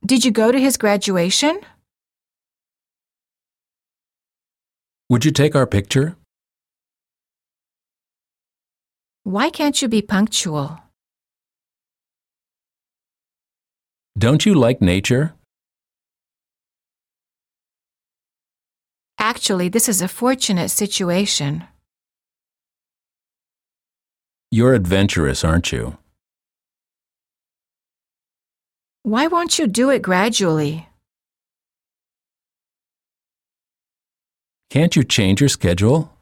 Did you go to his graduation? Would you take our picture? Why can't you be punctual? Don't you like nature? Actually, this is a fortunate situation. You're adventurous, aren't you? Why won't you do it gradually? Can't you change your schedule?